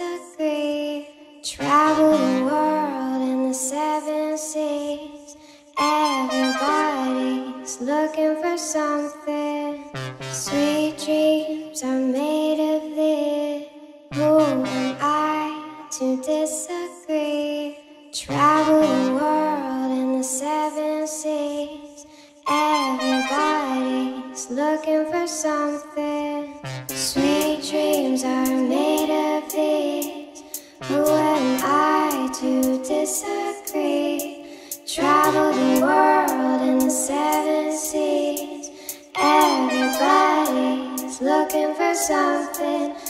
disagree. Travel the world in the 7 seas. Everybody's looking for something. Sweet dreams are made of this. Who am I to disagree? Travel the world in the 7 seas. Everybody's looking for something. Sweet dreams are made of these. Who am I to disagree? Travel the world in the 7 seas. Everybody's looking for something.